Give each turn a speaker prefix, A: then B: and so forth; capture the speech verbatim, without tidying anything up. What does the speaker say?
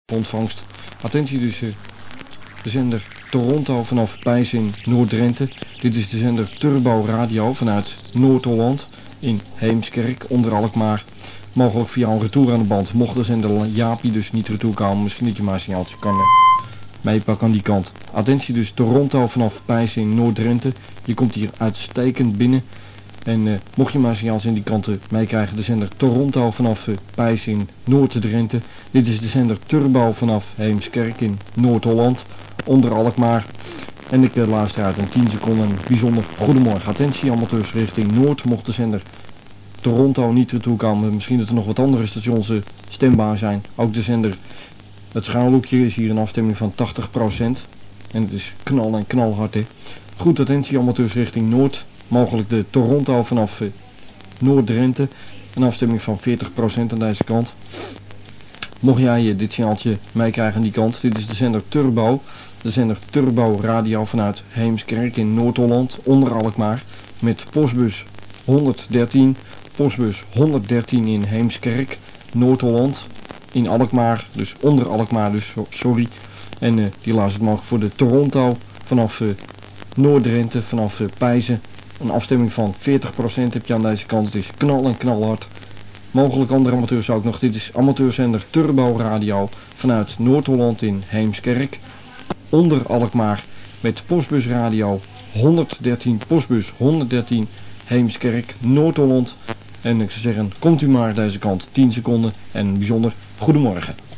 A: ontvangst. Attentie dus, uh, de zender Toronto vanaf Pijs in Noord-Drenthe. Dit is de zender Turbo Radio vanuit Noord-Holland in Heemskerk onder Alkmaar. Mogelijk via een retour aan de band. Mocht de zender Jaapie dus niet retour komen, misschien dat je maar een signaaltje kan uh, meepakken aan die kant. Attentie dus, Toronto vanaf Pijs in Noord-Drenthe. Je komt hier uitstekend binnen. En uh, mocht je maar signaaltjes in die kanten meekrijgen, de zender Toronto vanaf uh, Pijs in Noord-Drenthe. Dit is de zender Turbo vanaf Heemskerk in Noord-Holland, onder Alkmaar. En ik uh, luister uit in tien seconden een bijzonder goedemorgen. Attentie amateurs richting Noord, mocht de zender Toronto niet ertoe komen. Misschien dat er nog wat andere stations uh, stembaar zijn. Ook de zender, het schuilhoekje is hier een afstemming van tachtig procent. En het is knal en knalhard, hè. Goed, attentie amateurs richting Noord. Mogelijk de Toronto vanaf uh, Noord-Drenthe. Een afstemming van veertig procent aan deze kant. Mocht jij uh, dit signaaltje meekrijgen aan die kant. Dit is de zender Turbo. De zender Turbo Radio vanuit Heemskerk in Noord-Holland. Onder Alkmaar. Met postbus honderddertien. Postbus honderddertien in Heemskerk. Noord-Holland. In Alkmaar. Dus onder Alkmaar dus. Sorry. En uh, die luistert mogelijk voor de Toronto vanaf uh, Noord-Drenthe. Vanaf uh, Pijzen. Een afstemming van veertig procent heb je aan deze kant. Het is knal en knalhard. Mogelijk andere amateurs ook nog. Dit is amateurzender Turbo Radio vanuit Noord-Holland in Heemskerk. Onder Alkmaar met postbus radio honderddertien. Postbus honderddertien Heemskerk, Noord-Holland. En ik zou zeggen, komt u maar deze kant tien seconden en een bijzonder goedemorgen.